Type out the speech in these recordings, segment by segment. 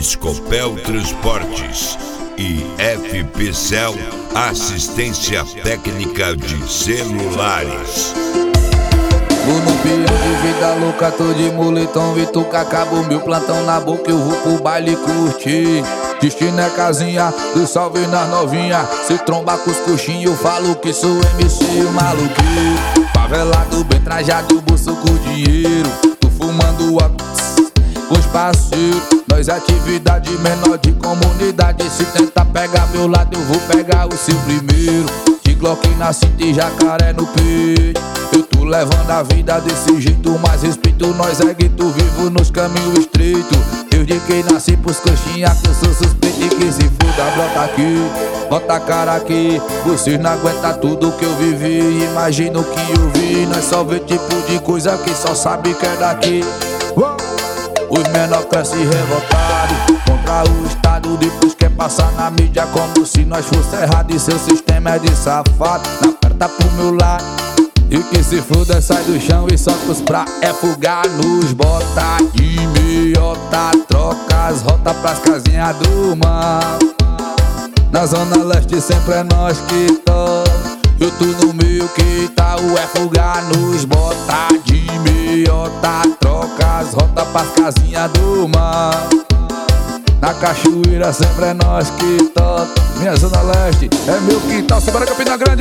Escopel Transportes e FPCel Assistência Técnica de Celulares. Vou no pião de vida louca, tô de moletom e tu acabou meu plantão na boca, eu vou pro baile curtir. Destino é casinha, do salve nas novinha. Se tromba com os coxinhos, eu falo que sou MC o maluqueiro. Favelado, bem trajado, bolso com dinheiro. Tô fumando com os parceiros. Nós atividade menor de comunidade. Se tentar pegar meu lado, eu vou pegar o seu primeiro. De Glock na cinta e jacaré no peito. Eu tô levando a vida desse jeito, mas respeito nós é gueto vivo nos caminhos estreitos. Desde que nasci pros coxinha que eu sou suspeito e que se foda, brota aqui, bota a cara aqui. Vocês não aguentam tudo que eu vivi, imagina o que eu vi. Nós só vê tipo de coisa que só sabe que é daqui. Os menor crescem revoltados contra o Estado, depois quer passar na mídia como se nós fosse errado. E seu sistema é de safado, na perna pro meu lado. E que se foda, sai do chão e solta os pra fugar nos bota de meiota, troca as rotas pras casinhas do mal. Na zona leste sempre é nós que toca. Eu tô no meio que tá o fugar nos bota de meiota, troca as rotas pras casinhas do mal. Na cachoeira sempre é nós que toca. Minha zona leste é meu quintal, Sobra Campina Grande.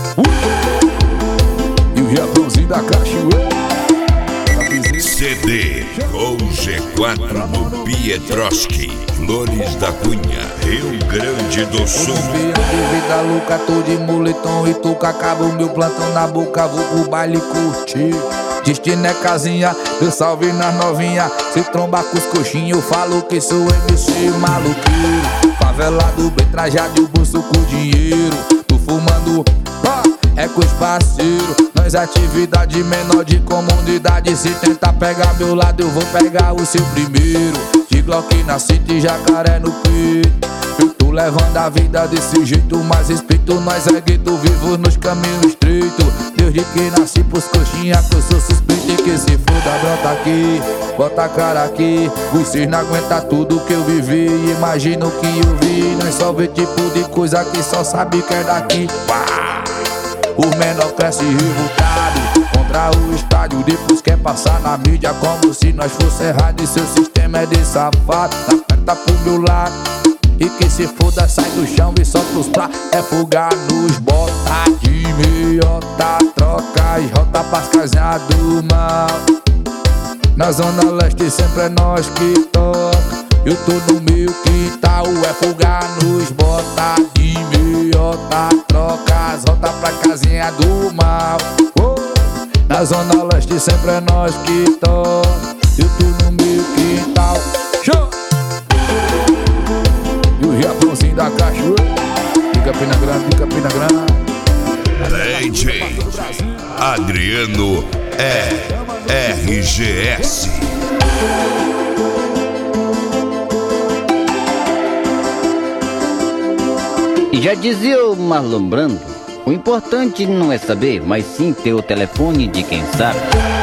E o Riachãozinho da cachoeira. CD com G4 no Pietroski, Flores da Cunha, Rio Grande do Sul. De vida louca, tô de moletom e tu acaba o meu plantão na boca, vou pro baile curtir. Destino é casinha, eu salve nas novinha. Se tromba com os coxinhos, eu falo que sou MC maluqueiro. Favelado, bem trajado e o bolso com dinheiro. Tô fumando, é com os parceiros. Nós atividade menor de comunidade. Se tentar pegar meu lado, eu vou pegar o seu primeiro. De Glock na cinta e jacaré no peito. Eu tô levando a vida desse jeito, mas respeito nós é gueto vivo nos caminhos estreitos. Desde que nasci pros coxinha que eu sou suspeito e que se foda, brota aqui, bota a cara aqui. Vocês não aguentam tudo que eu vivi, imagina o que eu vi. Nós só vê tipo de coisa que só sabe que é daqui. O menor cresce revoltado contra o estádio, depois quer passar na mídia como se nós fosse errado. E seu sistema é de safado, na perna pro meu lado. E que se foda, sai do chão e solta os pra fugar nos bota de meiota, troca as rotas pras casinhas do mal. Na zona leste sempre é nós que toca. Eu tô no meu quintal, fugar nos bota de meiota, troca as rotas pra casinha do mal. Na zona leste sempre é nós que toca. Eu tô no meu quintal. Show! E o Riachãozinho da cachoeira. De Campina Grande, de Campina Grande. DJ Adriano RGS. E já dizia o Marlon Brando, o importante não é saber, mas sim ter o telefone de quem sabe.